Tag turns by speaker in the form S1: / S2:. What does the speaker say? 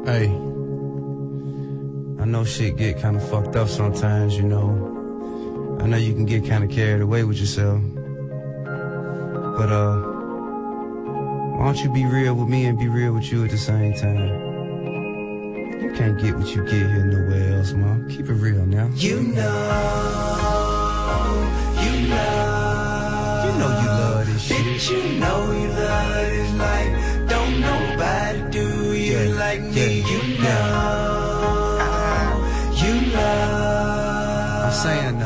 S1: Hey, I know shit get kind of fucked up sometimes, you know. I know you can get kind of carried away with yourself. But, why don't you be real with me and be real with you at the same time? You can't get what you get here nowhere else, ma. Keep it real now.
S2: You know you love
S1: this shit.
S2: Bitch, you know you love this life. Don't nobody do you like me. You know you love.
S1: I'm saying